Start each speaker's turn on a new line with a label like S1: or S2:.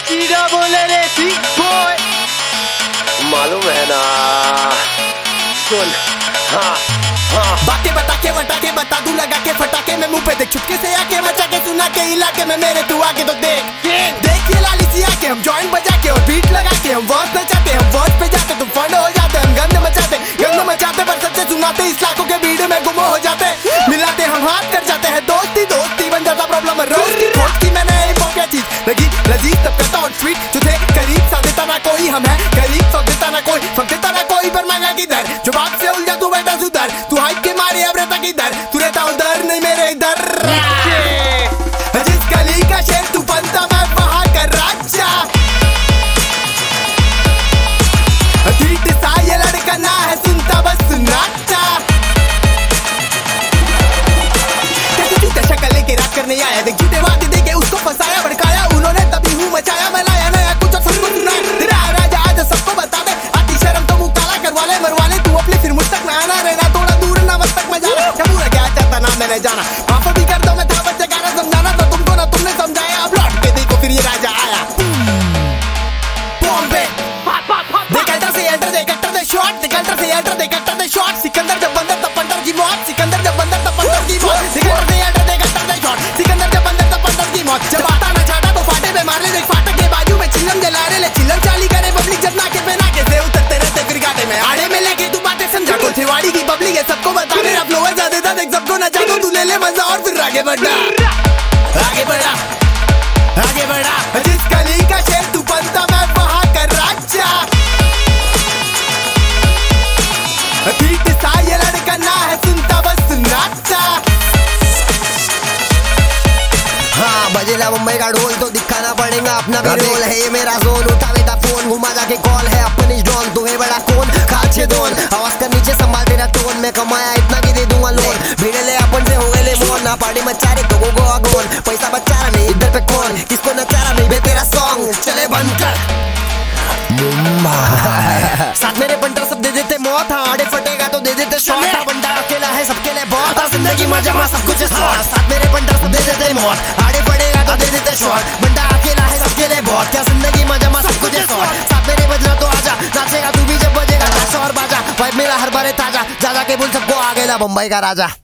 S1: कीड़ा बोले रे सी बॉय,
S2: मालूम है ना। सुन हाँ हाँ,
S3: बातें बता के वटा के बता दूं लगा के फटाके में मुंह पे देख चुपके से आके मचा के सुना के इलाके में मेरे तू आके तो देख ये लाली सी आके हम जॉइंट बजा के और बीट लगा के हम वर्स नचाते, हम वर्स पे जाते तुम फंड हो जाते, हम गंद मचाते पर सच्चे सुनाते इस लाखों के भीड़ में गुम हो जाते, मिलाते हम हाथ कर जाते हैं दोस्ती बन जाता प्रॉब्लम रोज की खोज की मैंने क्या चीज लगी लजीज तब करता और स्वीट जो थे करीब सब देता ना कोई, हम है करीब सब देता ना कोई, सब देता ना कोई पर मांगा किधर, जवाब से उलझा तू बैठा सुधर, तू हाइट के मारे अब रहता किधर, तू रहता उधर नहीं मेरे इधर, जिस गली का शेर तू बनता मैं वहां का राजा, ठीक सा ये लड़का ना है सुनता बस सुनाता, शक्ल लेके रात करने आया देख झूठे वादे देके उसको फंसाया भड़काया उन्होंने तभी हूँ मचाया मैं लाया नया कुछ और सबको सुना तेरा राजा आज सबको बता दे आती शर्म तो मुंह काला करवा ले मरवा ले तू अपनी फिर मुझ तक ना आना रहना थोड़ा दूर ना मत तक मजा क्या पूरा क्या चाहता ना मैंने जाना माफ भी कर दो मैं था बच्चे गाना समझाना तो तुमको ना तुमने समझाया अब लौट के देखो फिर ये राजा आया बॉम्बे देख से एंटर दे कट्टर दे शॉट देख से एंटर दे कट्टर दे शॉट सिकंदर जब बंदर तब पंडर की मौत सिकंदर जब बंदर तब पंडर की मौत सिकंदर से एंटर दे कट्टर दे शॉट सिकंदर जब बंदर तब पंडर की मौत जब आता ना चाटा तो फाटे पे मार ले देख फाटक के बाजू में चिल्लम जला रहे ले चिल्लम चाली करे पब्लिक जब नाके पे नाके से उतरते रहते फिर गाटे में आड़े में लेके तू बातें समझा को थिवाड़ी की पब्लिक है सबको बता मेरा फ्लोवर ज्यादा था देख सबको ना जानो तू ले ले मजा और फिर आगे बढ़ा जिस गली का शेर तू बनता मैं वहां का राजा, ठीक सा ये लड़का ना है सुनता बस सुनाता, हाँ बजेला मुंबई का ढोल तो दिखाना पड़ेगा अपना भी रोल है ये मेरा जोन उठा बेटा फोन घुमा जाके कॉल है अपनी डॉन तू है बड़ा कौन खाचे दोन आवाज कर नीचे संभाल तेरा टोन में कमाया इतना कि दे दूंगा लोन भीड़े ले अपन से हो गए ले मोन ना पार्टी मचा रहे तो गो अगोन पैसा बचा रहा नहीं इधर पे कौन किसको नचा रहा नहीं बे तेरा सॉन्ग चले बंद कर साथ मेरे बंडर सब दे देते मौत हाँ आड़े फटेगा तो दे देते शॉट हाँ बंडा अकेला है सबके लिए बहुत हाँ जिंदगी मजा मा सब कुछ साथ मेरे बंडर सब दे देते मौत आड़े पड़ेगा तो दे देते शॉट बंडा अकेला है सबके लिए बहुत क्या जिंदगी मजा मा सब कुछ साथ मेरे बजना तो आजा नाचेगा तू भी जब बजेगा नाच और बाजा भाई मेरा हर बारे ताजा जा के बोल सबको आ गया बम्बई का राजा।